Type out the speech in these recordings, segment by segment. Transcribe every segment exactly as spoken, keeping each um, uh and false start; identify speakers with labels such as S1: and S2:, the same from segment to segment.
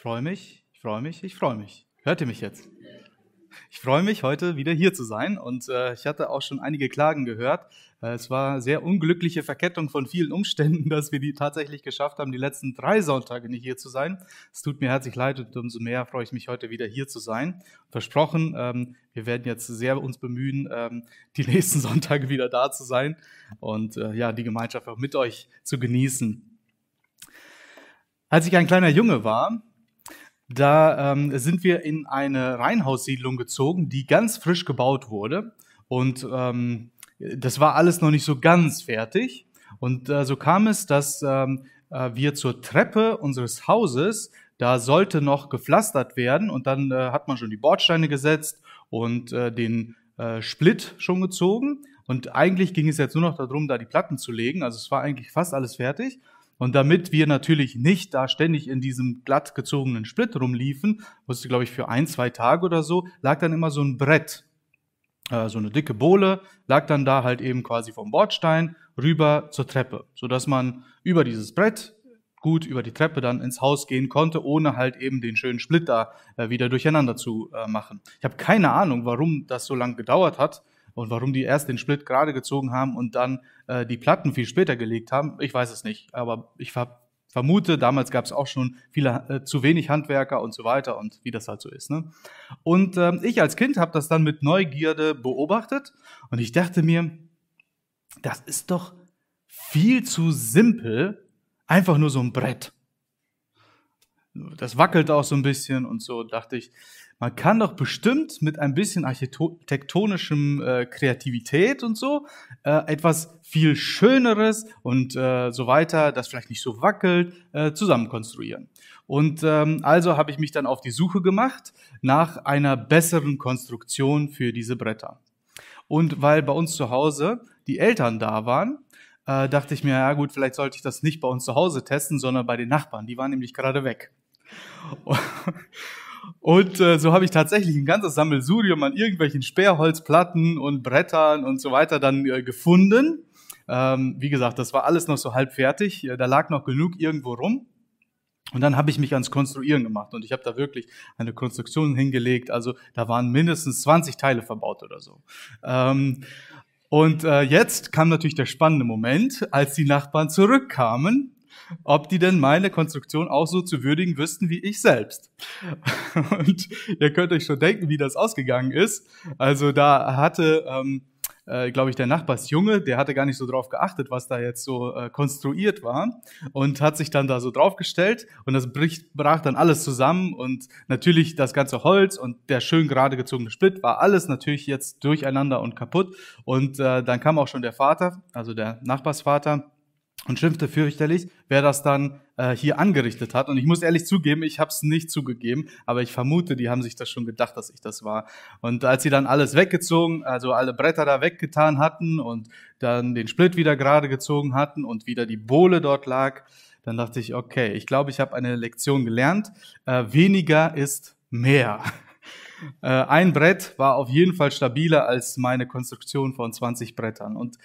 S1: freue mich, ich freue mich, ich freue mich. Hört ihr mich jetzt? Ich freue mich, heute wieder hier zu sein und äh, ich hatte auch schon einige Klagen gehört. Äh, es war eine sehr unglückliche Verkettung von vielen Umständen, dass wir die tatsächlich geschafft haben, die letzten drei Sonntage nicht hier zu sein. Es tut mir herzlich leid und umso mehr freue ich mich, heute wieder hier zu sein. Versprochen, ähm, wir werden jetzt sehr uns bemühen, ähm, die nächsten Sonntage wieder da zu sein und äh, ja, die Gemeinschaft auch mit euch zu genießen. Als ich ein kleiner Junge war, Da ähm, sind wir in eine Reihenhaussiedlung gezogen, die ganz frisch gebaut wurde. Und ähm, das war alles noch nicht so ganz fertig. Und äh, so kam es, dass ähm, äh, wir zur Treppe unseres Hauses, da sollte noch gepflastert werden. Und dann äh, hat man schon die Bordsteine gesetzt und äh, den äh, Split schon gezogen. Und eigentlich ging es jetzt nur noch darum, da die Platten zu legen. Also es war eigentlich fast alles fertig. Und damit wir natürlich nicht da ständig in diesem glatt gezogenen Split rumliefen, musste, glaube ich, für ein, zwei Tage oder so, lag dann immer so ein Brett, äh, so eine dicke Bohle, lag dann da halt eben quasi vom Bordstein rüber zur Treppe, sodass man über dieses Brett gut über die Treppe dann ins Haus gehen konnte, ohne halt eben den schönen Split da äh, wieder durcheinander zu äh, machen. Ich habe keine Ahnung, warum das so lange gedauert hat. Und warum die erst den Split gerade gezogen haben und dann äh, die Platten viel später gelegt haben, ich weiß es nicht. Aber ich ver- vermute, damals gab es auch schon viele äh, zu wenig Handwerker und so weiter und wie das halt so ist. Ne? Und ähm, ich als Kind habe das dann mit Neugierde beobachtet und ich dachte mir, das ist doch viel zu simpel, einfach nur so ein Brett. Das wackelt auch so ein bisschen und so, dachte ich, man kann doch bestimmt mit ein bisschen architektonischem äh, Kreativität und so äh, etwas viel Schöneres und äh, so weiter, das vielleicht nicht so wackelt, äh, zusammen konstruieren. Und ähm, also habe ich mich dann auf die Suche gemacht nach einer besseren Konstruktion für diese Bretter. Und weil bei uns zu Hause die Eltern da waren, äh, dachte ich mir, ja gut, vielleicht sollte ich das nicht bei uns zu Hause testen, sondern bei den Nachbarn. Die waren nämlich gerade weg. Und äh, so habe ich tatsächlich ein ganzes Sammelsurium an irgendwelchen Sperrholzplatten und Brettern und so weiter dann äh, gefunden. Ähm, wie gesagt, das war alles noch so halb fertig. Da lag noch genug irgendwo rum. Und dann habe ich mich ans Konstruieren gemacht und ich habe da wirklich eine Konstruktion hingelegt. Also da waren mindestens zwanzig Teile verbaut oder so. Ähm, und äh, jetzt kam natürlich der spannende Moment, als die Nachbarn zurückkamen, ob die denn meine Konstruktion auch so zu würdigen wüssten wie ich selbst. Und ihr könnt euch schon denken, wie das ausgegangen ist. Also da hatte, ähm, äh, glaube ich, der Nachbarsjunge, der hatte gar nicht so drauf geachtet, was da jetzt so äh, konstruiert war und hat sich dann da so draufgestellt und das bricht, brach dann alles zusammen und natürlich das ganze Holz und der schön gerade gezogene Split war alles natürlich jetzt durcheinander und kaputt und äh, dann kam auch schon der Vater, also der Nachbarsvater, und schimpfte fürchterlich, wer das dann äh, hier angerichtet hat. Und ich muss ehrlich zugeben, ich habe es nicht zugegeben, aber ich vermute, die haben sich das schon gedacht, dass ich das war. Und als sie dann alles weggezogen, also alle Bretter da weggetan hatten und dann den Split wieder gerade gezogen hatten und wieder die Bohle dort lag, dann dachte ich, okay, ich glaube, ich habe eine Lektion gelernt. Äh, weniger ist mehr. Äh, ein Brett war auf jeden Fall stabiler als meine Konstruktion von zwanzig Brettern. Und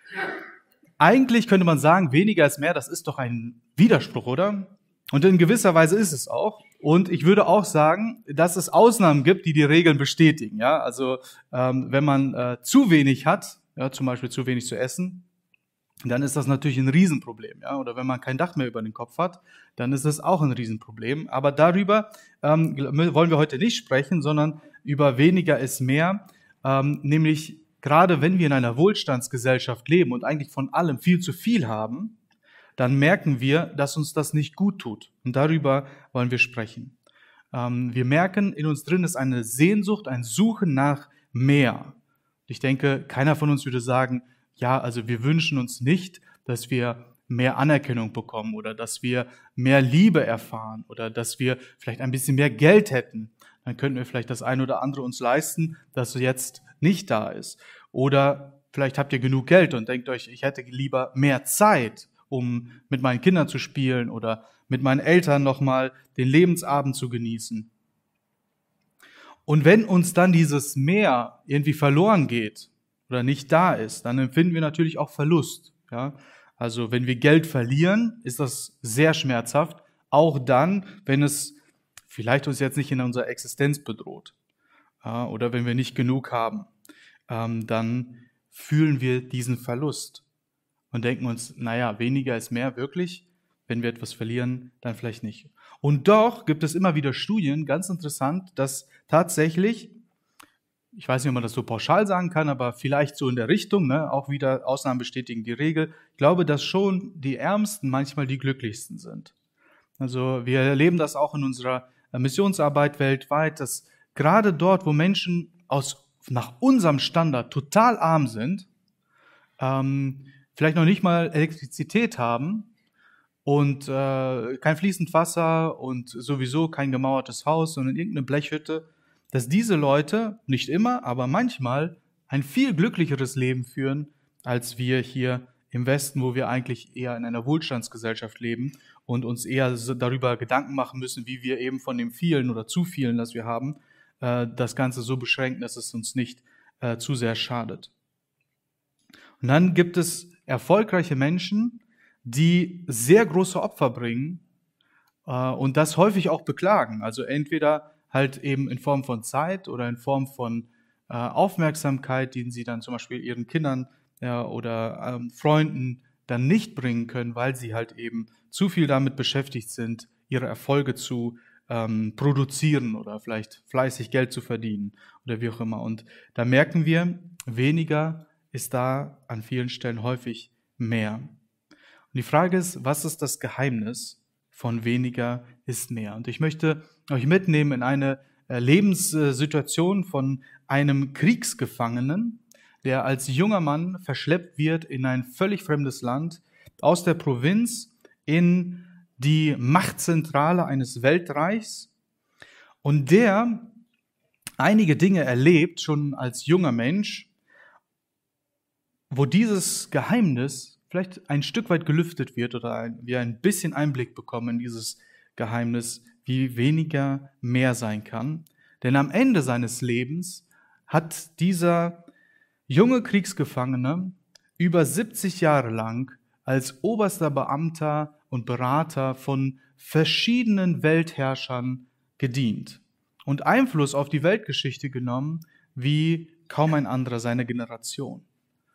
S1: eigentlich könnte man sagen, weniger ist mehr, das ist doch ein Widerspruch, oder? Und in gewisser Weise ist es auch. Und ich würde auch sagen, dass es Ausnahmen gibt, die die Regeln bestätigen. Ja, also ähm, wenn man äh, zu wenig hat, ja, zum Beispiel zu wenig zu essen, dann ist das natürlich ein Riesenproblem. Ja? Oder wenn man kein Dach mehr über den Kopf hat, dann ist das auch ein Riesenproblem. Aber darüber ähm, wollen wir heute nicht sprechen, sondern über weniger ist mehr, ähm, nämlich gerade wenn wir in einer Wohlstandsgesellschaft leben und eigentlich von allem viel zu viel haben, dann merken wir, dass uns das nicht gut tut. Und darüber wollen wir sprechen. Ähm, wir merken, in uns drin ist eine Sehnsucht, ein Suchen nach mehr. Ich denke, keiner von uns würde sagen, ja, also wir wünschen uns nicht, dass wir mehr Anerkennung bekommen oder dass wir mehr Liebe erfahren oder dass wir vielleicht ein bisschen mehr Geld hätten. Dann könnten wir vielleicht das eine oder andere uns leisten, das jetzt nicht da ist. Oder vielleicht habt ihr genug Geld und denkt euch, ich hätte lieber mehr Zeit, um mit meinen Kindern zu spielen oder mit meinen Eltern nochmal den Lebensabend zu genießen. Und wenn uns dann dieses Mehr irgendwie verloren geht oder nicht da ist, dann empfinden wir natürlich auch Verlust. Ja? Also wenn wir Geld verlieren, ist das sehr schmerzhaft. Auch dann, wenn es vielleicht uns jetzt nicht in unserer Existenz bedroht, ja, oder wenn wir nicht genug haben, ähm, dann fühlen wir diesen Verlust und denken uns, naja, weniger ist mehr, wirklich. Wenn wir etwas verlieren, dann vielleicht nicht. Und doch gibt es immer wieder Studien, ganz interessant, dass tatsächlich, ich weiß nicht, ob man das so pauschal sagen kann, aber vielleicht so in der Richtung, ne, auch wieder Ausnahmen bestätigen die Regel, ich glaube, dass schon die Ärmsten manchmal die glücklichsten sind. Also wir erleben das auch in unserer Missionsarbeit weltweit, dass gerade dort, wo Menschen aus, nach unserem Standard total arm sind, ähm, vielleicht noch nicht mal Elektrizität haben, und äh, kein fließend Wasser und sowieso kein gemauertes Haus, sondern irgendeine Blechhütte, dass diese Leute, nicht immer, aber manchmal, ein viel glücklicheres Leben führen, als wir hier im Westen, wo wir eigentlich eher in einer Wohlstandsgesellschaft leben und uns eher darüber Gedanken machen müssen, wie wir eben von dem vielen oder zu vielen, das wir haben, äh, das Ganze so beschränken, dass es uns nicht äh, zu sehr schadet. Und dann gibt es erfolgreiche Menschen, die sehr große Opfer bringen äh, und das häufig auch beklagen. Also entweder halt eben in Form von Zeit oder in Form von äh, Aufmerksamkeit, die sie dann zum Beispiel ihren Kindern ja, oder ähm, Freunden dann nicht bringen können, weil sie halt eben zu viel damit beschäftigt sind, ihre Erfolge zu ähm, produzieren oder vielleicht fleißig Geld zu verdienen oder wie auch immer. Und da merken wir, weniger ist da an vielen Stellen häufig mehr. Und die Frage ist, was ist das Geheimnis von weniger ist mehr? Und ich möchte euch mitnehmen in eine Lebenssituation von einem Kriegsgefangenen, der als junger Mann verschleppt wird in ein völlig fremdes Land, aus der Provinz in die Machtzentrale eines Weltreichs und der einige Dinge erlebt, schon als junger Mensch, wo dieses Geheimnis vielleicht ein Stück weit gelüftet wird oder ein, wir ein bisschen Einblick bekommen in dieses Geheimnis, wie weniger mehr sein kann. Denn am Ende seines Lebens hat dieser junge Kriegsgefangene über siebzig Jahre lang als oberster Beamter und Berater von verschiedenen Weltherrschern gedient und Einfluss auf die Weltgeschichte genommen, wie kaum ein anderer seiner Generation.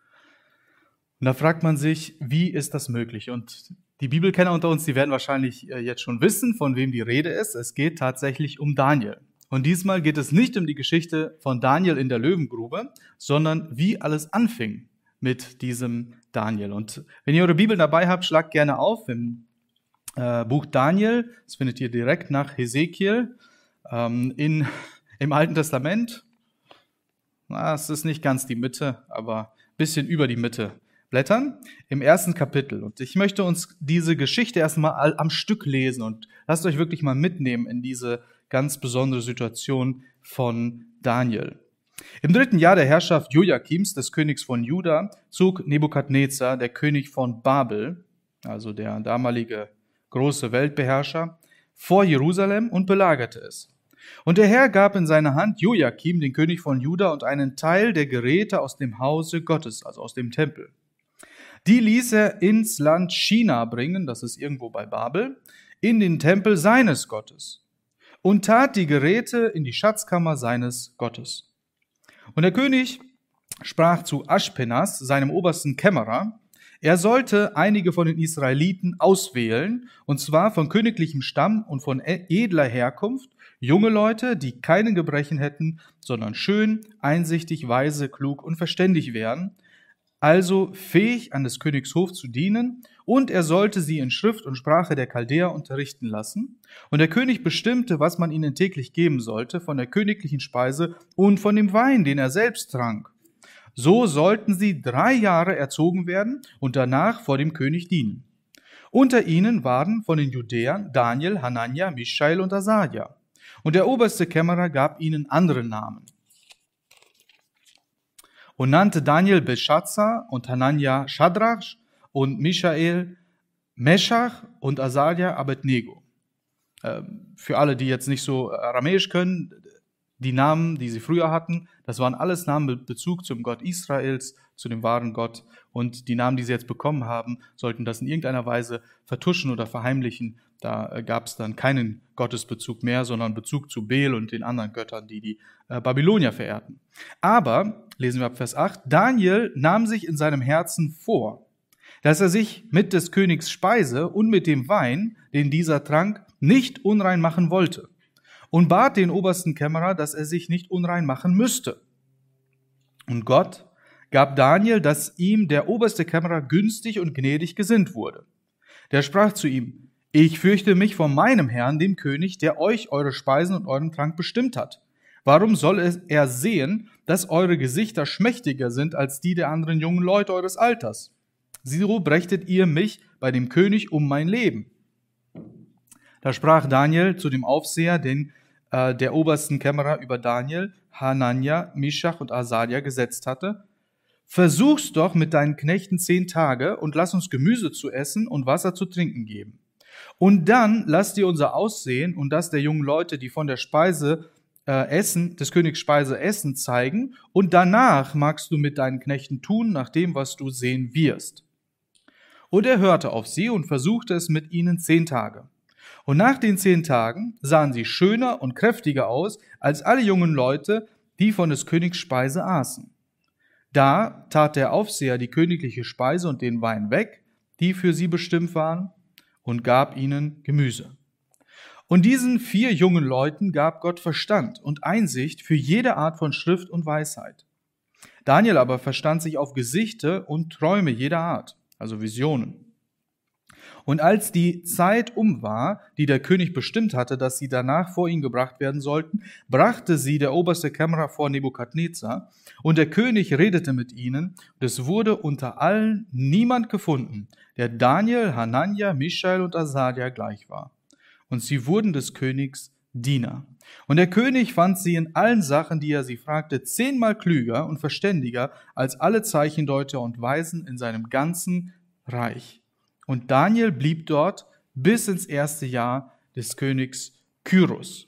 S1: Und da fragt man sich, wie ist das möglich? Und die Bibelkenner unter uns, die werden wahrscheinlich jetzt schon wissen, von wem die Rede ist. Es geht tatsächlich um Daniel. Und diesmal geht es nicht um die Geschichte von Daniel in der Löwengrube, sondern wie alles anfing mit diesem Daniel. Und wenn ihr eure Bibel dabei habt, schlagt gerne auf im äh, Buch Daniel. Das findet ihr direkt nach Hesekiel ähm, in, im Alten Testament. Na, es ist nicht ganz die Mitte, aber ein bisschen über die Mitte. Blättern im ersten Kapitel. Und ich möchte uns diese Geschichte erstmal am Stück lesen und lasst euch wirklich mal mitnehmen in diese ganz besondere Situation von Daniel. Im dritten Jahr der Herrschaft Joachims, des Königs von Juda, zog Nebukadnezar, der König von Babel, also der damalige große Weltbeherrscher, vor Jerusalem und belagerte es. Und der Herr gab in seine Hand Joachim, den König von Juda, und einen Teil der Geräte aus dem Hause Gottes, also aus dem Tempel. Die ließ er ins Land China bringen, das ist irgendwo bei Babel, in den Tempel seines Gottes und tat die Geräte in die Schatzkammer seines Gottes. Und der König sprach zu Aschpenas, seinem obersten Kämmerer, er sollte einige von den Israeliten auswählen, und zwar von königlichem Stamm und von edler Herkunft, junge Leute, die keinen Gebrechen hätten, sondern schön, einsichtig, weise, klug und verständig wären, also fähig, an des Königs Hof zu dienen, und er sollte sie in Schrift und Sprache der Chaldäer unterrichten lassen. Und der König bestimmte, was man ihnen täglich geben sollte, von der königlichen Speise und von dem Wein, den er selbst trank. So sollten sie drei Jahre erzogen werden und danach vor dem König dienen. Unter ihnen waren von den Judäern Daniel, Hanania, Mischael und Asaja. Und der oberste Kämmerer gab ihnen andere Namen und nannte Daniel Belshazzar und Hanania Shadrach und Mischael Meschach und Asaja Abednego. Für alle, die jetzt nicht so aramäisch können, Die Namen, die sie früher hatten, das waren alles Namen mit Bezug zum Gott Israels, zu dem wahren Gott. Und die Namen, die sie jetzt bekommen haben, sollten das in irgendeiner Weise vertuschen oder verheimlichen. Da gab es dann keinen Gottesbezug mehr, sondern Bezug zu Bel und den anderen Göttern, die die äh, Babylonier verehrten. Aber, lesen wir ab Vers acht, Daniel nahm sich in seinem Herzen vor, dass er sich mit des Königs Speise und mit dem Wein, den dieser trank, nicht unrein machen wollte, und bat den obersten Kämmerer, dass er sich nicht unrein machen müsste. Und Gott gab Daniel, dass ihm der oberste Kämmerer günstig und gnädig gesinnt wurde. Der sprach zu ihm: Ich fürchte mich vor meinem Herrn, dem König, der euch eure Speisen und euren Trank bestimmt hat. Warum soll er sehen, dass eure Gesichter schmächtiger sind als die der anderen jungen Leute eures Alters? So brächtet ihr mich bei dem König um mein Leben. Da sprach Daniel zu dem Aufseher, den äh, der obersten Kämmerer über Daniel, Hanania, Mischach und Asaria gesetzt hatte: Versuch's doch mit deinen Knechten zehn Tage und lass uns Gemüse zu essen und Wasser zu trinken geben. Und dann lass dir unser Aussehen und das der jungen Leute, die von der Speise äh, essen, des Königs Speise essen, zeigen, und danach magst du mit deinen Knechten tun, nach dem, was du sehen wirst. Und er hörte auf sie und versuchte es mit ihnen zehn Tage. Und nach den zehn Tagen sahen sie schöner und kräftiger aus als alle jungen Leute, die von des Königs Speise aßen. Da tat der Aufseher die königliche Speise und den Wein weg, die für sie bestimmt waren, und gab ihnen Gemüse. Und diesen vier jungen Leuten gab Gott Verstand und Einsicht für jede Art von Schrift und Weisheit. Daniel aber verstand sich auf Gesichte und Träume jeder Art, also Visionen. Und als die Zeit um war, die der König bestimmt hatte, dass sie danach vor ihn gebracht werden sollten, brachte sie der oberste Kämmerer vor Nebukadnezar, und der König redete mit ihnen, und es wurde unter allen niemand gefunden, der Daniel, Hanania, Mischael und Asaria gleich war. Und sie wurden des Königs Diener. Und der König fand sie in allen Sachen, die er sie fragte, zehnmal klüger und verständiger als alle Zeichendeuter und Weisen in seinem ganzen Reich. Und Daniel blieb dort bis ins erste Jahr des Königs Kyros.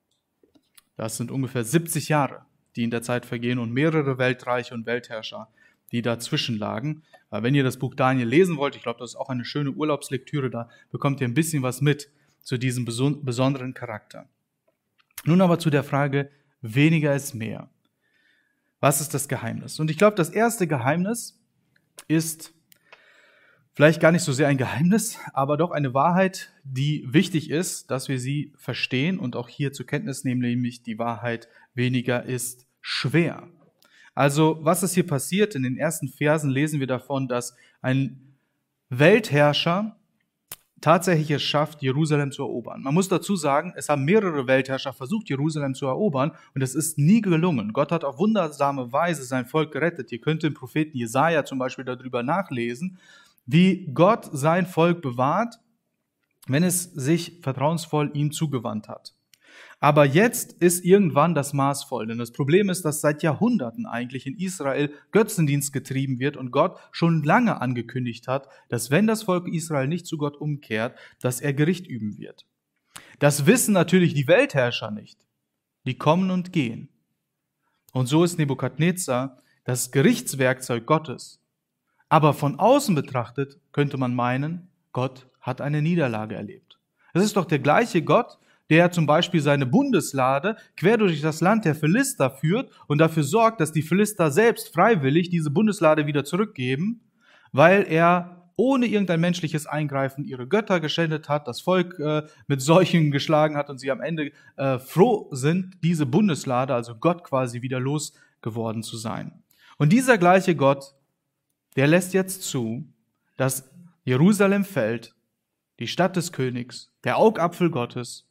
S1: Das sind ungefähr siebzig Jahre, die in der Zeit vergehen, und mehrere Weltreiche und Weltherrscher, die dazwischen lagen. Wenn ihr das Buch Daniel lesen wollt, ich glaube, das ist auch eine schöne Urlaubslektüre, da bekommt ihr ein bisschen was mit zu diesem besonderen Charakter. Nun aber zu der Frage, weniger ist mehr. Was ist das Geheimnis? Und ich glaube, das erste Geheimnis ist vielleicht gar nicht so sehr ein Geheimnis, aber doch eine Wahrheit, die wichtig ist, dass wir sie verstehen und auch hier zur Kenntnis nehmen, nämlich die Wahrheit, weniger ist schwer. Also, was ist hier passiert? In den ersten Versen lesen wir davon, dass ein Weltherrscher tatsächlich es schafft, Jerusalem zu erobern. Man muss dazu sagen, es haben mehrere Weltherrscher versucht, Jerusalem zu erobern, und es ist nie gelungen. Gott hat auf wundersame Weise sein Volk gerettet. Ihr könnt den Propheten Jesaja zum Beispiel darüber nachlesen, wie Gott sein Volk bewahrt, wenn es sich vertrauensvoll ihm zugewandt hat. Aber jetzt ist irgendwann das Maß voll, denn das Problem ist, dass seit Jahrhunderten eigentlich in Israel Götzendienst getrieben wird und Gott schon lange angekündigt hat, dass wenn das Volk Israel nicht zu Gott umkehrt, dass er Gericht üben wird. Das wissen natürlich die Weltherrscher nicht. Die kommen und gehen. Und so ist Nebukadnezar das Gerichtswerkzeug Gottes. Aber von außen betrachtet könnte man meinen, Gott hat eine Niederlage erlebt. Es ist doch der gleiche Gott, der zum Beispiel seine Bundeslade quer durch das Land der Philister führt und dafür sorgt, dass die Philister selbst freiwillig diese Bundeslade wieder zurückgeben, weil er ohne irgendein menschliches Eingreifen ihre Götter geschändet hat, das Volk äh, mit Seuchen geschlagen hat und sie am Ende äh, froh sind, diese Bundeslade, also Gott quasi, wieder losgeworden zu sein. Und dieser gleiche Gott, der lässt jetzt zu, dass Jerusalem fällt, die Stadt des Königs, der Augapfel Gottes.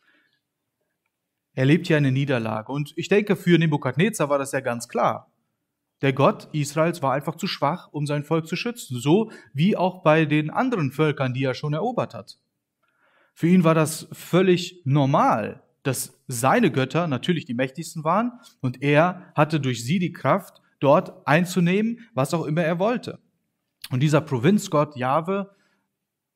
S1: Er erlebt hier eine Niederlage. Und ich denke, für Nebukadnezar war das ja ganz klar. Der Gott Israels war einfach zu schwach, um sein Volk zu schützen. So wie auch bei den anderen Völkern, die er schon erobert hat. Für ihn war das völlig normal, dass seine Götter natürlich die mächtigsten waren und er hatte durch sie die Kraft, dort einzunehmen, was auch immer er wollte. Und dieser Provinzgott Jahwe,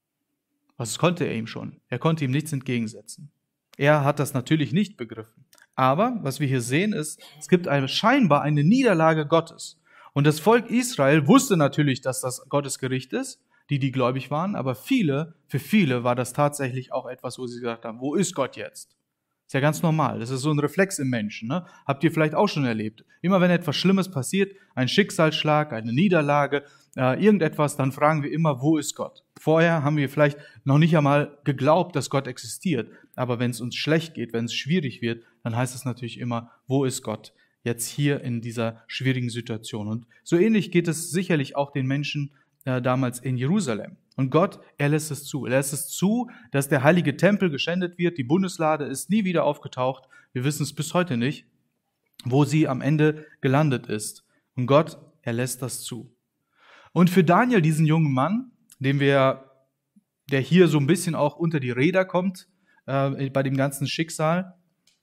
S1: was konnte er ihm schon? Er konnte ihm nichts entgegensetzen. Er hat das natürlich nicht begriffen. Aber was wir hier sehen ist, es gibt eine, scheinbar eine Niederlage Gottes. Und das Volk Israel wusste natürlich, dass das Gottes Gericht ist, die, die gläubig waren, aber viele, für viele war das tatsächlich auch etwas, wo sie gesagt haben, wo ist Gott jetzt? Ist ja ganz normal, das ist so ein Reflex im Menschen. Ne? Habt ihr vielleicht auch schon erlebt. Immer wenn etwas Schlimmes passiert, ein Schicksalsschlag, eine Niederlage, äh, irgendetwas, dann fragen wir immer, wo ist Gott? Vorher haben wir vielleicht noch nicht einmal geglaubt, dass Gott existiert, aber wenn es uns schlecht geht, wenn es schwierig wird, dann heißt es natürlich immer, wo ist Gott? Jetzt hier in dieser schwierigen Situation. Und so ähnlich geht es sicherlich auch den Menschen äh, damals in Jerusalem. Und Gott, er lässt es zu. Er lässt es zu, dass der heilige Tempel geschändet wird. Die Bundeslade ist nie wieder aufgetaucht. Wir wissen es bis heute nicht, wo sie am Ende gelandet ist. Und Gott, er lässt das zu. Und für Daniel, diesen jungen Mann, den wir, der hier so ein bisschen auch unter die Räder kommt, äh, bei dem ganzen Schicksal,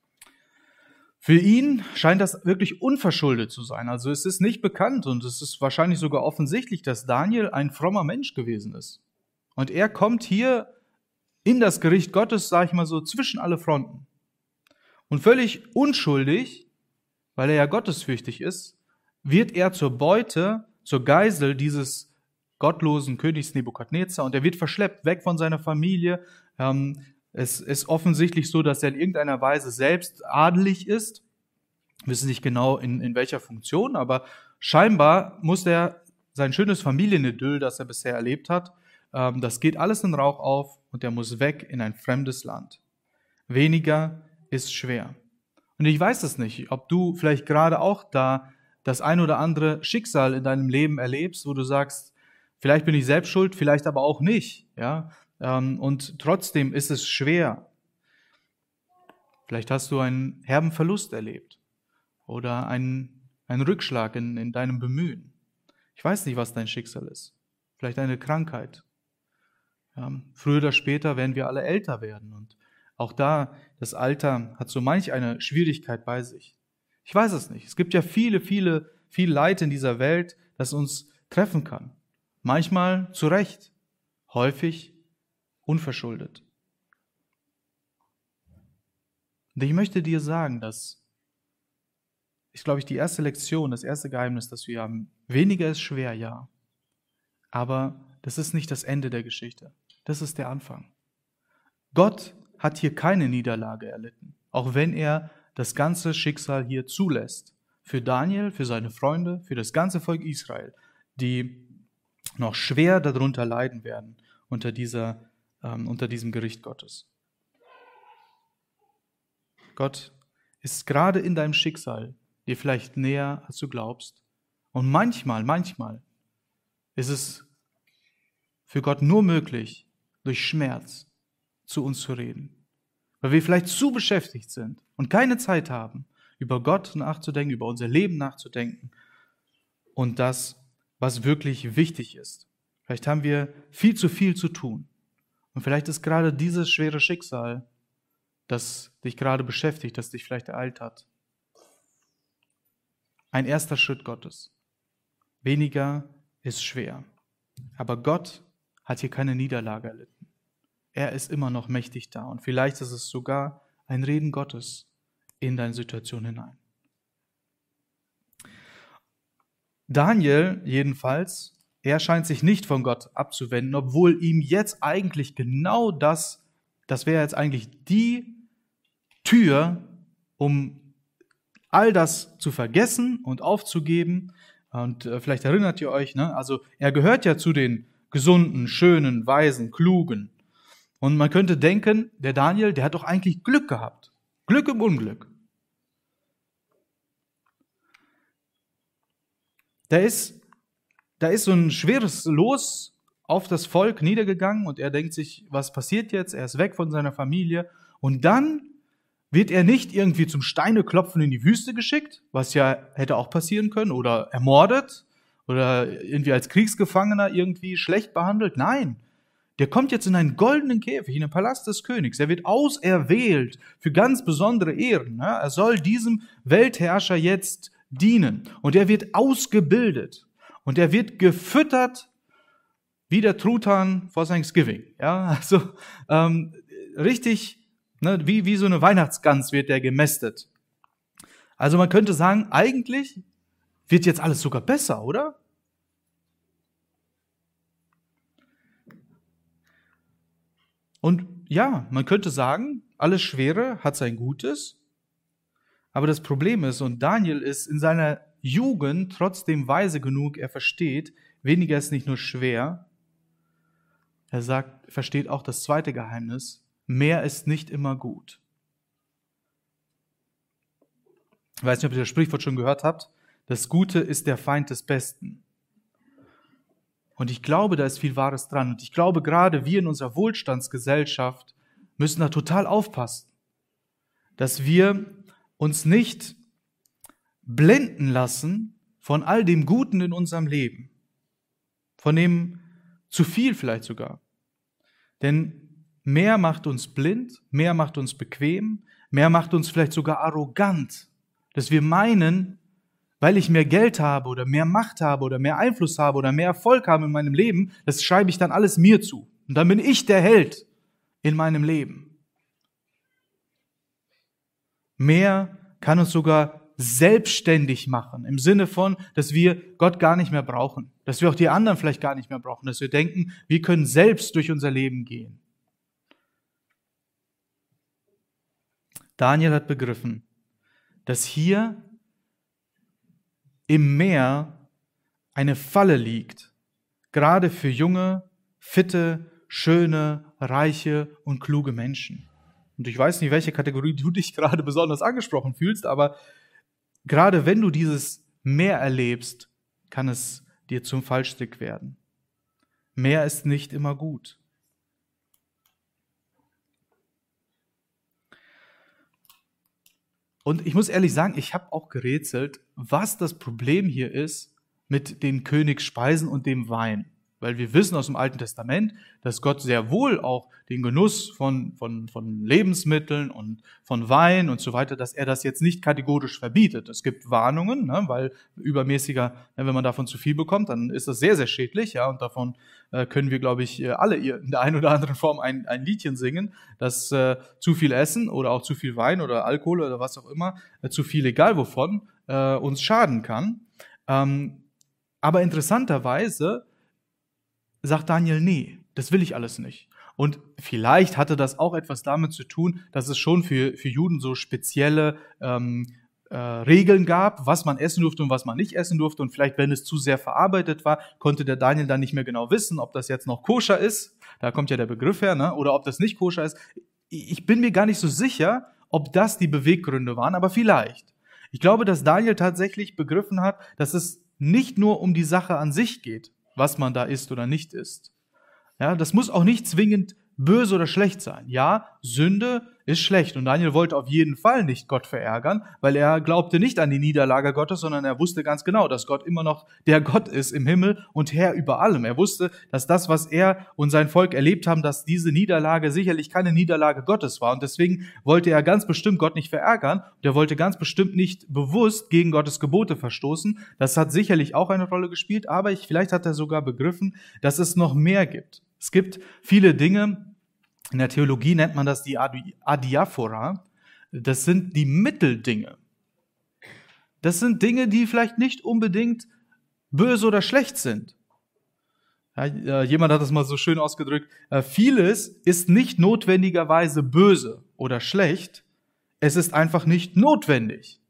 S1: für ihn scheint das wirklich unverschuldet zu sein. Also es ist nicht bekannt und es ist wahrscheinlich sogar offensichtlich, dass Daniel ein frommer Mensch gewesen ist. Und er kommt hier in das Gericht Gottes, sage ich mal so, zwischen alle Fronten. Und völlig unschuldig, weil er ja gottesfürchtig ist, wird er zur Beute, zur Geisel dieses gottlosen Königs Nebukadnezar und er wird verschleppt, weg von seiner Familie. Ähm, Es ist offensichtlich so, dass er in irgendeiner Weise selbst adelig ist. Wir wissen nicht genau, in, in welcher Funktion, aber scheinbar muss er sein schönes Familienidyll, das er bisher erlebt hat, ähm, das geht alles in Rauch auf und er muss weg in ein fremdes Land. Weniger ist schwer. Und ich weiß es nicht, ob du vielleicht gerade auch da das ein oder andere Schicksal in deinem Leben erlebst, wo du sagst, vielleicht bin ich selbst schuld, vielleicht aber auch nicht, ja. Und trotzdem ist es schwer. Vielleicht hast du einen herben Verlust erlebt oder einen, einen Rückschlag in, in deinem Bemühen. Ich weiß nicht, was dein Schicksal ist. Vielleicht eine Krankheit. Ja, früher oder später werden wir alle älter werden und auch da, das Alter hat so manch eine Schwierigkeit bei sich. Ich weiß es nicht. Es gibt ja viele, viele, viel Leid in dieser Welt, das uns treffen kann. Manchmal zu Recht, häufig unverschuldet. Und ich möchte dir sagen, dass, ist, glaube ich, die erste Lektion, das erste Geheimnis, das wir haben, weniger ist schwer, ja. Aber das ist nicht das Ende der Geschichte. Das ist der Anfang. Gott hat hier keine Niederlage erlitten, auch wenn er das ganze Schicksal hier zulässt. Für Daniel, für seine Freunde, für das ganze Volk Israel, die noch schwer darunter leiden werden, unter dieser Ähm, unter diesem Gericht Gottes. Gott ist gerade in deinem Schicksal dir vielleicht näher, als du glaubst. Und manchmal, manchmal ist es für Gott nur möglich, durch Schmerz zu uns zu reden. Weil wir vielleicht zu beschäftigt sind und keine Zeit haben, über Gott nachzudenken, über unser Leben nachzudenken und das, was wirklich wichtig ist. Vielleicht haben wir viel zu viel zu tun. Und vielleicht ist gerade dieses schwere Schicksal, das dich gerade beschäftigt, das dich vielleicht ereilt hat, ein erster Schritt Gottes. Weniger ist schwer. Aber Gott hat hier keine Niederlage erlitten. Er ist immer noch mächtig da. Und vielleicht ist es sogar ein Reden Gottes in deine Situation hinein. Daniel jedenfalls, er scheint sich nicht von Gott abzuwenden, obwohl ihm jetzt eigentlich genau das, das wäre jetzt eigentlich die Tür, um all das zu vergessen und aufzugeben. Und äh, vielleicht erinnert ihr euch, ne? Also er gehört ja zu den gesunden, schönen, weisen, klugen. Und man könnte denken, der Daniel, der hat doch eigentlich Glück gehabt. Glück im Unglück. Da ist Da ist so ein schweres Los auf das Volk niedergegangen und er denkt sich, was passiert jetzt? Er ist weg von seiner Familie und dann wird er nicht irgendwie zum Steineklopfen in die Wüste geschickt, was ja hätte auch passieren können, oder ermordet oder irgendwie als Kriegsgefangener irgendwie schlecht behandelt. Nein, der kommt jetzt in einen goldenen Käfig, in den Palast des Königs. Er wird auserwählt für ganz besondere Ehren. Er soll diesem Weltherrscher jetzt dienen und er wird ausgebildet. Und er wird gefüttert wie der Truthahn vor Thanksgiving. Ja, also ähm, richtig, ne, wie, wie so eine Weihnachtsgans wird er gemästet. Also man könnte sagen, eigentlich wird jetzt alles sogar besser, oder? Und ja, man könnte sagen, alles Schwere hat sein Gutes. Aber das Problem ist, und Daniel ist in seiner Jugend trotzdem weise genug, er versteht, weniger ist nicht nur schwer. Er sagt, versteht auch das zweite Geheimnis, mehr ist nicht immer gut. Ich weiß nicht, ob ihr das Sprichwort schon gehört habt. Das Gute ist der Feind des Besten. Und ich glaube, da ist viel Wahres dran. Und ich glaube, gerade wir in unserer Wohlstandsgesellschaft müssen da total aufpassen, dass wir uns nicht blenden lassen von all dem Guten in unserem Leben. Von dem zu viel vielleicht sogar. Denn mehr macht uns blind, mehr macht uns bequem, mehr macht uns vielleicht sogar arrogant. Dass wir meinen, weil ich mehr Geld habe oder mehr Macht habe oder mehr Einfluss habe oder mehr Erfolg habe in meinem Leben, das schreibe ich dann alles mir zu. Und dann bin ich der Held in meinem Leben. Mehr kann uns sogar selbstständig machen, im Sinne von, dass wir Gott gar nicht mehr brauchen, dass wir auch die anderen vielleicht gar nicht mehr brauchen, dass wir denken, wir können selbst durch unser Leben gehen. Daniel hat begriffen, dass hier im Meer eine Falle liegt, gerade für junge, fitte, schöne, reiche und kluge Menschen. Und ich weiß nicht, welche Kategorie du dich gerade besonders angesprochen fühlst, aber gerade wenn du dieses Meer erlebst, kann es dir zum Fallstrick werden. Mehr ist nicht immer gut. Und ich muss ehrlich sagen, ich habe auch gerätselt, was das Problem hier ist mit den Königsspeisen und dem Wein. Weil wir wissen aus dem Alten Testament, dass Gott sehr wohl auch den Genuss von, von, von Lebensmitteln und von Wein und so weiter, dass er das jetzt nicht kategorisch verbietet. Es gibt Warnungen, ne, weil übermäßiger, wenn man davon zu viel bekommt, dann ist das sehr, sehr schädlich. Ja, und davon äh, können wir, glaube ich, alle in der einen oder anderen Form ein, ein Liedchen singen, dass äh, zu viel Essen oder auch zu viel Wein oder Alkohol oder was auch immer, äh, zu viel, egal wovon, äh, uns schaden kann. Ähm, aber interessanterweise sagt Daniel, nee, das will ich alles nicht. Und vielleicht hatte das auch etwas damit zu tun, dass es schon für, für Juden so spezielle ähm, äh, Regeln gab, was man essen durfte und was man nicht essen durfte. Und vielleicht, wenn es zu sehr verarbeitet war, konnte der Daniel dann nicht mehr genau wissen, ob das jetzt noch koscher ist. Da kommt ja der Begriff her, ne? Oder ob das nicht koscher ist. Ich bin mir gar nicht so sicher, ob das die Beweggründe waren, aber vielleicht. Ich glaube, dass Daniel tatsächlich begriffen hat, dass es nicht nur um die Sache an sich geht, was man da isst oder nicht isst. Ja, das muss auch nicht zwingend böse oder schlecht sein. Ja, Sünde ist schlecht. Und Daniel wollte auf jeden Fall nicht Gott verärgern, weil er glaubte nicht an die Niederlage Gottes, sondern er wusste ganz genau, dass Gott immer noch der Gott ist im Himmel und Herr über allem. Er wusste, dass das, was er und sein Volk erlebt haben, dass diese Niederlage sicherlich keine Niederlage Gottes war. Und deswegen wollte er ganz bestimmt Gott nicht verärgern. Und er wollte ganz bestimmt nicht bewusst gegen Gottes Gebote verstoßen. Das hat sicherlich auch eine Rolle gespielt, aber ich, vielleicht hat er sogar begriffen, dass es noch mehr gibt. Es gibt viele Dinge, in der Theologie nennt man das die Adiaphora, das sind die Mitteldinge. Das sind Dinge, die vielleicht nicht unbedingt böse oder schlecht sind. Ja, jemand hat das mal so schön ausgedrückt, vieles ist nicht notwendigerweise böse oder schlecht, es ist einfach nicht notwendig.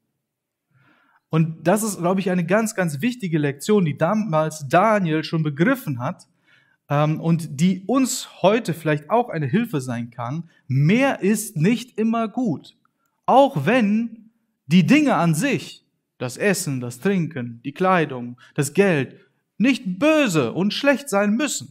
S1: Und das ist, glaube ich, eine ganz, ganz wichtige Lektion, die damals Daniel schon begriffen hat, und die uns heute vielleicht auch eine Hilfe sein kann. Mehr ist nicht immer gut. Auch wenn die Dinge an sich, das Essen, das Trinken, die Kleidung, das Geld, nicht böse und schlecht sein müssen.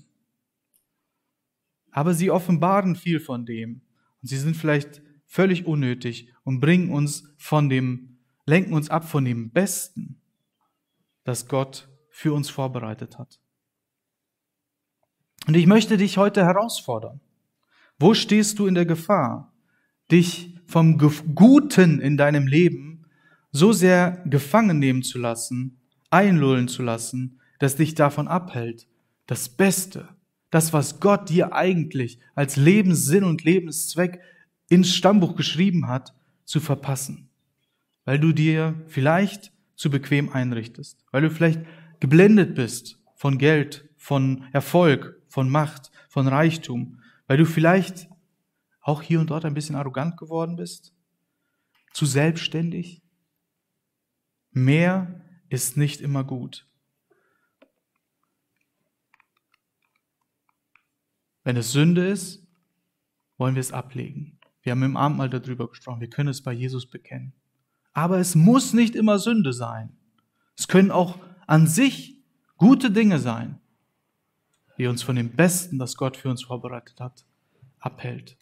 S1: Aber sie offenbaren viel von dem. Und sie sind vielleicht völlig unnötig und bringen uns von dem, lenken uns ab von dem Besten, das Gott für uns vorbereitet hat. Und ich möchte dich heute herausfordern. Wo stehst du in der Gefahr, dich vom Guten in deinem Leben so sehr gefangen nehmen zu lassen, einlullen zu lassen, dass dich davon abhält, das Beste, das, was Gott dir eigentlich als Lebenssinn und Lebenszweck ins Stammbuch geschrieben hat, zu verpassen? weil du dir vielleicht zu bequem einrichtest, weil du vielleicht geblendet bist von Geld, von Erfolg, von Macht, von Reichtum, weil du vielleicht auch hier und dort ein bisschen arrogant geworden bist, zu selbstständig. Mehr ist nicht immer gut. Wenn es Sünde ist, wollen wir es ablegen. Wir haben im Abendmahl darüber gesprochen, wir können es bei Jesus bekennen. Aber es muss nicht immer Sünde sein. Es können auch an sich gute Dinge sein, die uns von dem Besten, das Gott für uns vorbereitet hat, abhält.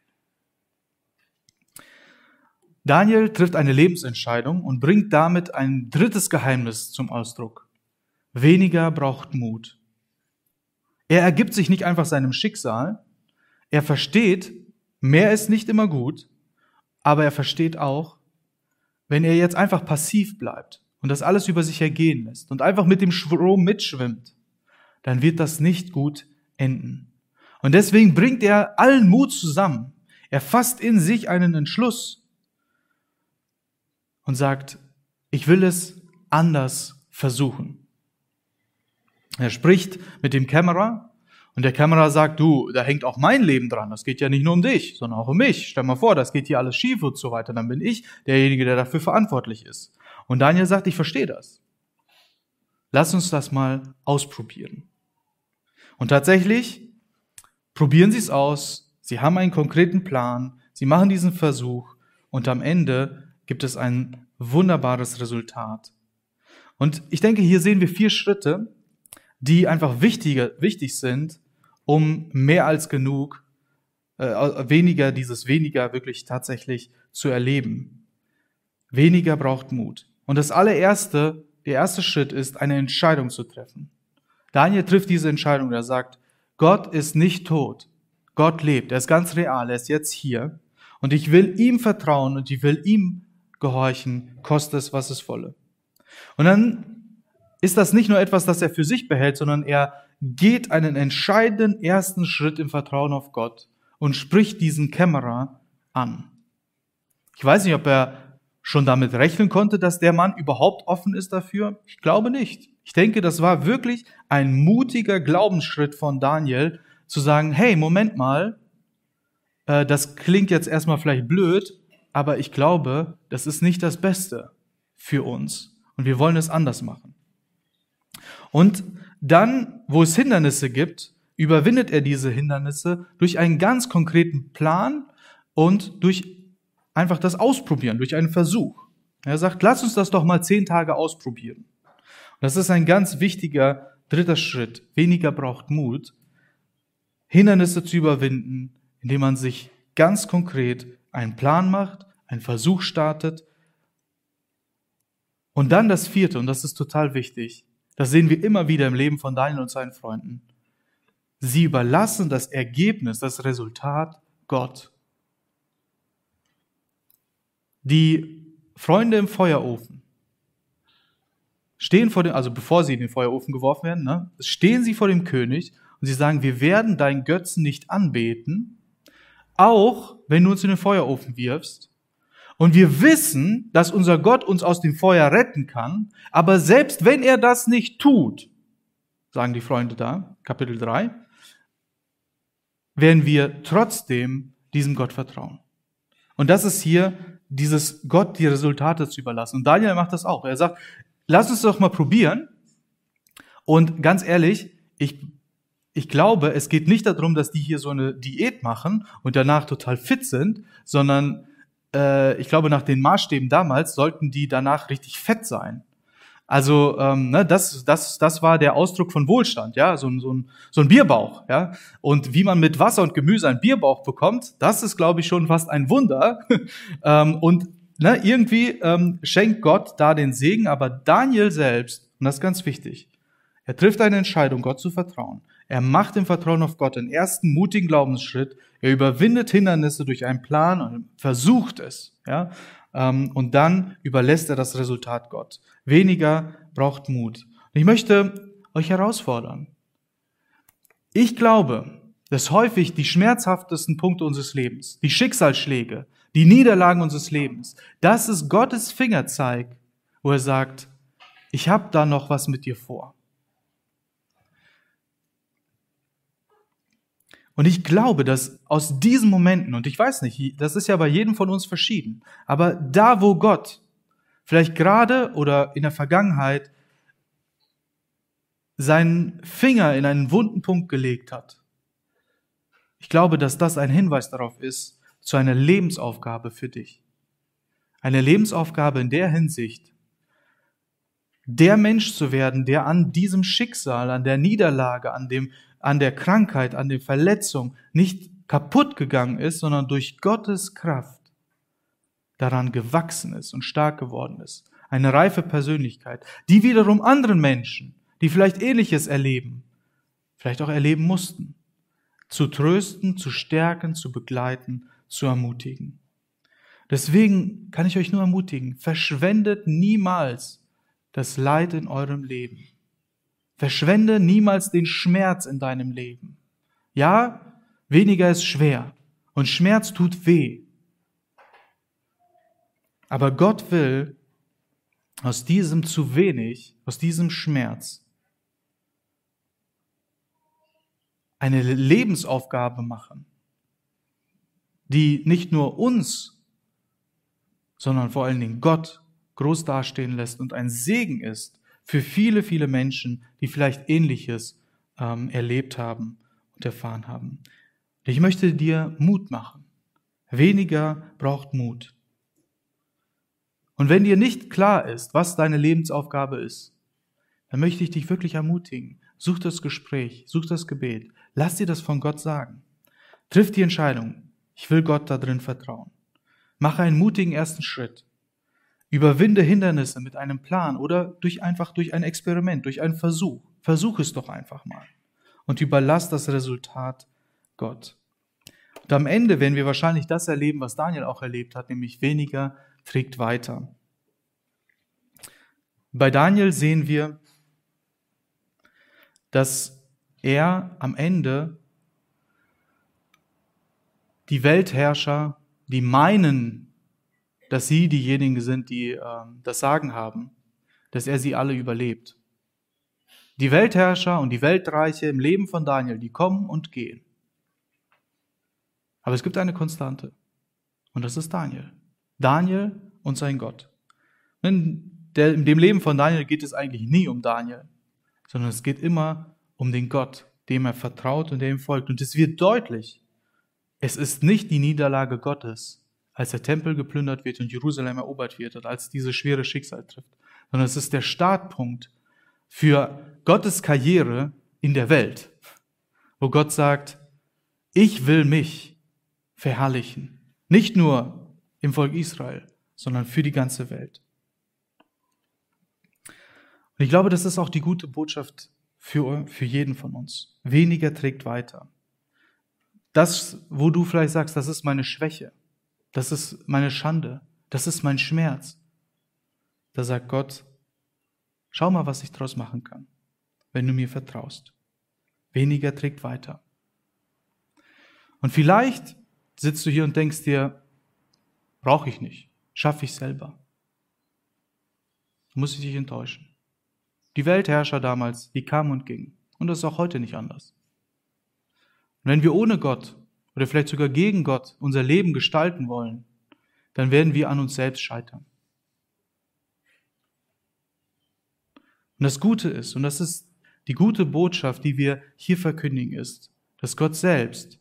S1: Daniel trifft eine Lebensentscheidung und bringt damit ein drittes Geheimnis zum Ausdruck. Weniger braucht Mut. Er ergibt sich nicht einfach seinem Schicksal. Er versteht, mehr ist nicht immer gut, aber er versteht auch, wenn er jetzt einfach passiv bleibt und das alles über sich ergehen lässt und einfach mit dem Strom mitschwimmt, dann wird das nicht gut enden. Und deswegen bringt er allen Mut zusammen. Er fasst in sich einen Entschluss und sagt, ich will es anders versuchen. Er spricht mit dem Kämmerer und der Kämmerer sagt, du, da hängt auch mein Leben dran. Das geht ja nicht nur um dich, sondern auch um mich. Stell mal vor, das geht hier alles schief und so weiter. Dann bin ich derjenige, der dafür verantwortlich ist. Und Daniel sagt, ich verstehe das. Lass uns das mal ausprobieren. Und tatsächlich probieren sie es aus. Sie haben einen konkreten Plan. Sie machen diesen Versuch und am Ende gibt es ein wunderbares Resultat. Und ich denke, hier sehen wir vier Schritte, die einfach wichtiger, wichtig sind, um mehr als genug, äh, weniger, dieses weniger wirklich tatsächlich zu erleben. Weniger braucht Mut. Und das allererste, der erste Schritt ist, eine Entscheidung zu treffen. Daniel trifft diese Entscheidung, er sagt, Gott ist nicht tot. Gott lebt, er ist ganz real, er ist jetzt hier. Und ich will ihm vertrauen und ich will ihm gehorchen, koste es, was es wolle. Und dann ist das nicht nur etwas, das er für sich behält, sondern er geht einen entscheidenden ersten Schritt im Vertrauen auf Gott und spricht diesen Kämmerer an. Ich weiß nicht, ob er schon damit rechnen konnte, dass der Mann überhaupt offen ist dafür. Ich glaube nicht. Ich denke, das war wirklich ein mutiger Glaubensschritt von Daniel, zu sagen, hey, Moment mal, äh, das klingt jetzt erstmal vielleicht blöd, aber ich glaube, das ist nicht das Beste für uns und wir wollen es anders machen. Und dann, wo es Hindernisse gibt, überwindet er diese Hindernisse durch einen ganz konkreten Plan und durch einfach das Ausprobieren, durch einen Versuch. Er sagt, lass uns das doch mal zehn Tage ausprobieren. Und das ist ein ganz wichtiger dritter Schritt. Weniger braucht Mut, Hindernisse zu überwinden, indem man sich ganz konkret einen Plan macht, einen Versuch startet. Und dann das vierte, und das ist total wichtig, das sehen wir immer wieder im Leben von Daniel und seinen Freunden. Sie überlassen das Ergebnis, das Resultat Gott. Die Freunde im Feuerofen stehen vor dem, also bevor sie in den Feuerofen geworfen werden, ne, stehen sie vor dem König und sie sagen, wir werden deinen Götzen nicht anbeten, auch wenn du uns in den Feuerofen wirfst. Und wir wissen, dass unser Gott uns aus dem Feuer retten kann, aber selbst wenn er das nicht tut, sagen die Freunde da, Kapitel drei, werden wir trotzdem diesem Gott vertrauen. Und das ist hier dieses Gott die Resultate zu überlassen. Und Daniel macht das auch. Er sagt, lass uns doch mal probieren. Und ganz ehrlich, ich, ich glaube, es geht nicht darum, dass die hier so eine Diät machen und danach total fit sind, sondern äh, ich glaube, nach den Maßstäben damals sollten die danach richtig fett sein. Also ähm, ne, das, das, das war der Ausdruck von Wohlstand, ja, so ein, so ein, so ein Bierbauch, ja. Und wie man mit Wasser und Gemüse einen Bierbauch bekommt, das ist, glaube ich, schon fast ein Wunder. ähm, und ne, irgendwie ähm, schenkt Gott da den Segen, aber Daniel selbst, und das ist ganz wichtig, er trifft eine Entscheidung, Gott zu vertrauen. Er macht im Vertrauen auf Gott den ersten mutigen Glaubensschritt. Er überwindet Hindernisse durch einen Plan und versucht es, ja. Und dann überlässt er das Resultat Gott. Weniger braucht Mut. Und ich möchte euch herausfordern. Ich glaube, dass häufig die schmerzhaftesten Punkte unseres Lebens, die Schicksalsschläge, die Niederlagen unseres Lebens, das ist Gottes Fingerzeig, wo er sagt, ich habe da noch was mit dir vor. Und ich glaube, dass aus diesen Momenten, und ich weiß nicht, das ist ja bei jedem von uns verschieden, aber da, wo Gott vielleicht gerade oder in der Vergangenheit seinen Finger in einen wunden Punkt gelegt hat, ich glaube, dass das ein Hinweis darauf ist, zu einer Lebensaufgabe für dich. Eine Lebensaufgabe in der Hinsicht, der Mensch zu werden, der an diesem Schicksal, an der Niederlage, an dem, an der Krankheit, an der Verletzung nicht kaputt gegangen ist, sondern durch Gottes Kraft daran gewachsen ist und stark geworden ist. Eine reife Persönlichkeit, die wiederum anderen Menschen, die vielleicht Ähnliches erleben, vielleicht auch erleben mussten, zu trösten, zu stärken, zu begleiten, zu ermutigen. Deswegen kann ich euch nur ermutigen, verschwendet niemals das Leid in eurem Leben. Verschwende niemals den Schmerz in deinem Leben. Ja, weniger ist schwer und Schmerz tut weh. Aber Gott will aus diesem zu wenig, aus diesem Schmerz, eine Lebensaufgabe machen, die nicht nur uns, sondern vor allen Dingen Gott groß dastehen lässt und ein Segen ist für viele, viele Menschen, die vielleicht Ähnliches ähm, erlebt haben und erfahren haben. Ich möchte dir Mut machen. Weniger braucht Mut. Und wenn dir nicht klar ist, was deine Lebensaufgabe ist, dann möchte ich dich wirklich ermutigen. Such das Gespräch, such das Gebet. Lass dir das von Gott sagen. Triff die Entscheidung. Ich will Gott da drin vertrauen. Mache einen mutigen ersten Schritt. Überwinde Hindernisse mit einem Plan oder durch einfach durch ein Experiment, durch einen Versuch. Versuch es doch einfach mal. Und überlass das Resultat Gott. Und am Ende werden wir wahrscheinlich das erleben, was Daniel auch erlebt hat, nämlich weniger trägt weiter. Bei Daniel sehen wir, dass er am Ende die Weltherrscher, die meinen, dass sie diejenigen sind, die äh, das Sagen haben, dass er sie alle überlebt. Die Weltherrscher und die Weltreiche im Leben von Daniel, die kommen und gehen. Aber es gibt eine Konstante und das ist Daniel. Daniel und sein Gott. In dem Leben von Daniel geht es eigentlich nie um Daniel, sondern es geht immer um den Gott, dem er vertraut und der ihm folgt. Und es wird deutlich, es ist nicht die Niederlage Gottes, als der Tempel geplündert wird und Jerusalem erobert wird und als dieses schwere Schicksal trifft, sondern es ist der Startpunkt für Gottes Karriere in der Welt, wo Gott sagt, ich will mich verherrlichen. Nicht nur im Volk Israel, sondern für die ganze Welt. Und ich glaube, das ist auch die gute Botschaft für, für jeden von uns. Weniger trägt weiter. Das, wo du vielleicht sagst, das ist meine Schwäche, das ist meine Schande, das ist mein Schmerz. Da sagt Gott, schau mal, was ich daraus machen kann, wenn du mir vertraust. Weniger trägt weiter. Und vielleicht sitzt du hier und denkst dir, brauche ich nicht, schaffe ich selber. Muss ich dich enttäuschen. Die Weltherrscher damals, die kamen und gingen. Und das ist auch heute nicht anders. Und wenn wir ohne Gott oder vielleicht sogar gegen Gott unser Leben gestalten wollen, dann werden wir an uns selbst scheitern. Und das Gute ist, und das ist die gute Botschaft, die wir hier verkündigen, ist, dass Gott selbst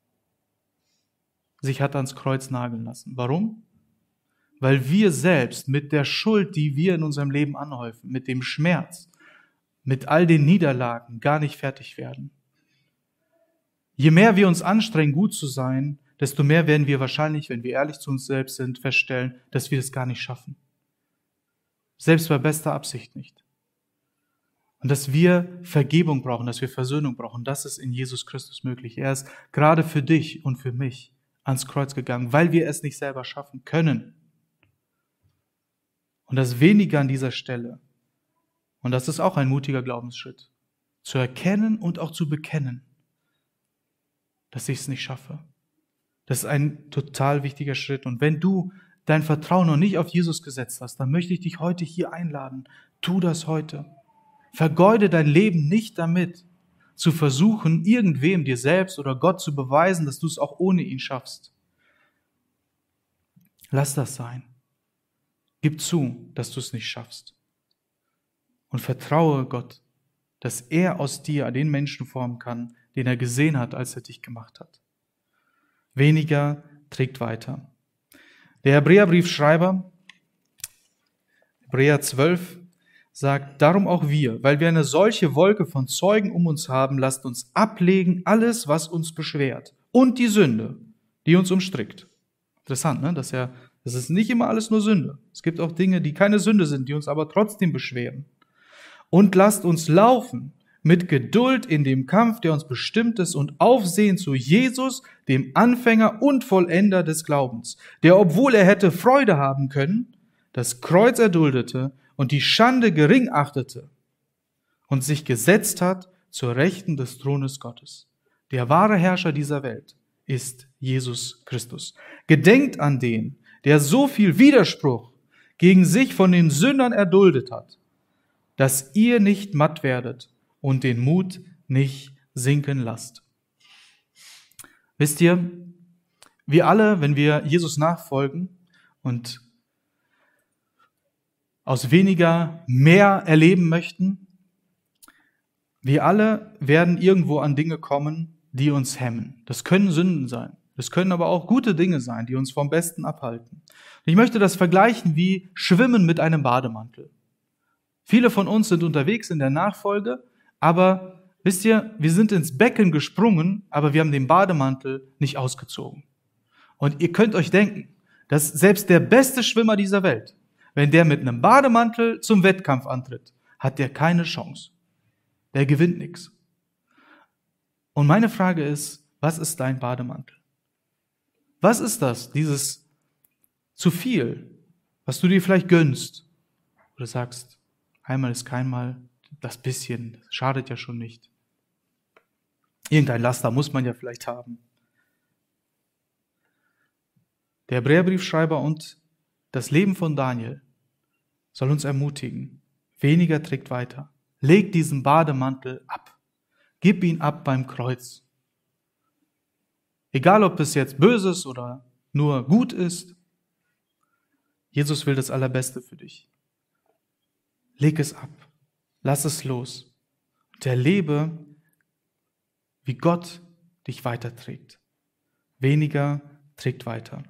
S1: sich hat ans Kreuz nageln lassen. Warum? Weil wir selbst mit der Schuld, die wir in unserem Leben anhäufen, mit dem Schmerz, mit all den Niederlagen gar nicht fertig werden. Je mehr wir uns anstrengen, gut zu sein, desto mehr werden wir wahrscheinlich, wenn wir ehrlich zu uns selbst sind, feststellen, dass wir es gar nicht schaffen. Selbst bei bester Absicht nicht. Und dass wir Vergebung brauchen, dass wir Versöhnung brauchen, das ist in Jesus Christus möglich. Er ist gerade für dich und für mich ans Kreuz gegangen, weil wir es nicht selber schaffen können. Und das weniger an dieser Stelle. Und das ist auch ein mutiger Glaubensschritt. Zu erkennen und auch zu bekennen, dass ich es nicht schaffe. Das ist ein total wichtiger Schritt. Und wenn du dein Vertrauen noch nicht auf Jesus gesetzt hast, dann möchte ich dich heute hier einladen. Tu das heute. Vergeude dein Leben nicht damit, zu versuchen, irgendwem, dir selbst oder Gott zu beweisen, dass du es auch ohne ihn schaffst. Lass das sein. Gib zu, dass du es nicht schaffst. Und vertraue Gott, dass er aus dir den Menschen formen kann, den er gesehen hat, als er dich gemacht hat. Weniger trägt weiter. Der Hebräerbriefschreiber, Hebräer zwölf, sagt, darum auch wir, weil wir eine solche Wolke von Zeugen um uns haben, lasst uns ablegen alles, was uns beschwert und die Sünde, die uns umstrickt. Interessant, ne? Dass ja, das ist nicht immer alles nur Sünde. Es gibt auch Dinge, die keine Sünde sind, die uns aber trotzdem beschweren. Und lasst uns laufen mit Geduld in dem Kampf, der uns bestimmt ist, und aufsehen zu Jesus, dem Anfänger und Vollender des Glaubens, der, obwohl er hätte Freude haben können, das Kreuz erduldete und die Schande gering achtete und sich gesetzt hat zur Rechten des Thrones Gottes. Der wahre Herrscher dieser Welt ist Jesus Christus. Gedenkt an den, der so viel Widerspruch gegen sich von den Sündern erduldet hat, dass ihr nicht matt werdet und den Mut nicht sinken lasst. Wisst ihr, wir alle, wenn wir Jesus nachfolgen und aus weniger mehr erleben möchten, wir alle werden irgendwo an Dinge kommen, die uns hemmen. Das können Sünden sein. Das können aber auch gute Dinge sein, die uns vom Besten abhalten. Ich möchte das vergleichen wie Schwimmen mit einem Bademantel. Viele von uns sind unterwegs in der Nachfolge, aber wisst ihr, wir sind ins Becken gesprungen, aber wir haben den Bademantel nicht ausgezogen. Und ihr könnt euch denken, dass selbst der beste Schwimmer dieser Welt, wenn der mit einem Bademantel zum Wettkampf antritt, hat der keine Chance. Der gewinnt nichts. Und meine Frage ist, was ist dein Bademantel? Was ist das, dieses zu viel, was du dir vielleicht gönnst? Oder sagst, einmal ist keinmal, das bisschen, das schadet ja schon nicht. Irgendein Laster muss man ja vielleicht haben. Der Hebräerbriefschreiber und das Leben von Daniel soll uns ermutigen. Weniger trägt weiter. Leg diesen Bademantel ab. Gib ihn ab beim Kreuz. Egal, ob es jetzt Böses oder nur gut ist, Jesus will das Allerbeste für dich. Leg es ab. Lass es los. Und erlebe, wie Gott dich weiterträgt. Weniger trägt weiter.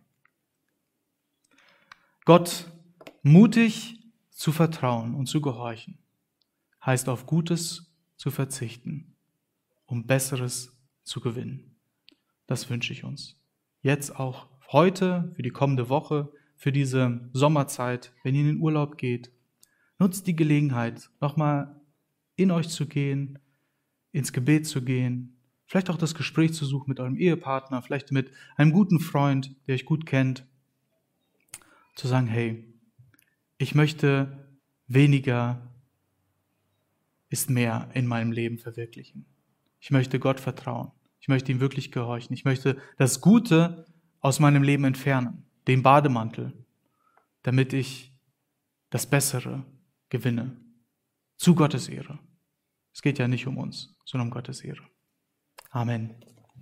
S1: Gott mutig zu vertrauen und zu gehorchen, heißt auf Gutes zu verzichten, um Besseres zu gewinnen. Das wünsche ich uns. Jetzt auch heute, für die kommende Woche, für diese Sommerzeit, wenn ihr in den Urlaub geht, nutzt die Gelegenheit, nochmal in euch zu gehen, ins Gebet zu gehen, vielleicht auch das Gespräch zu suchen mit eurem Ehepartner, vielleicht mit einem guten Freund, der euch gut kennt, zu sagen, hey, ich möchte weniger ist mehr in meinem Leben verwirklichen. Ich möchte Gott vertrauen. Ich möchte ihm wirklich gehorchen. Ich möchte das Gute aus meinem Leben entfernen, den Bademantel, damit ich das Bessere gewinne. Zu Gottes Ehre. Es geht ja nicht um uns, sondern um Gottes Ehre. Amen.